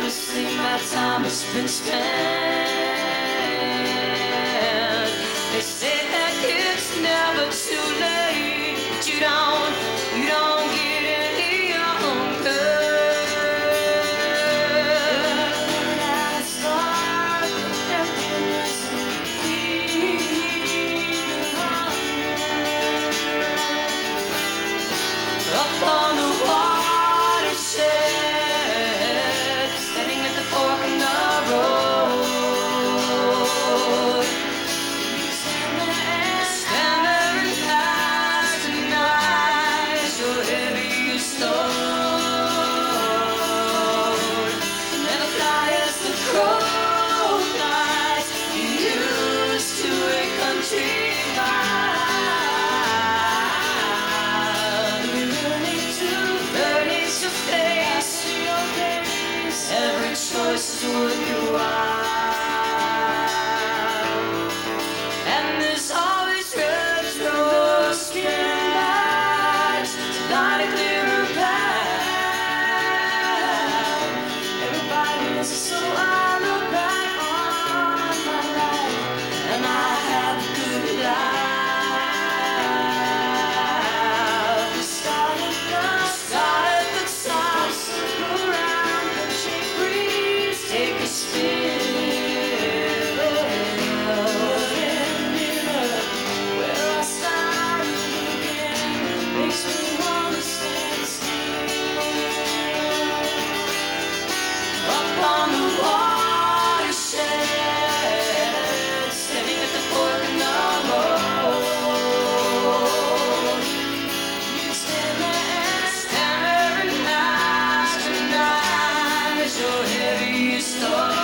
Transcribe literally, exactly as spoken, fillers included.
honestly, my time has been spent. They say that it's never too late, but you don't, you don't get any younger. Last spark of happiness will feed the hunger. Up on the watershed, standing at the fork in the road. Stand there, stand there and pass the night, your heaviest load. Never fly as the crow flies, you used to a country life. Learning to, learning to face your days. Every choice is worth your while. And there's always retro skin lights to light a clearer path. Everybody is so I look back on my life, and I have a good life. We start at the start at the top, circle around, handshake breeze, take a spin. Where I started again makes me wanna stand still. Up on the watershed, standing at the fork in the road. You can stand there, stand there and pass the night, your heaviest load.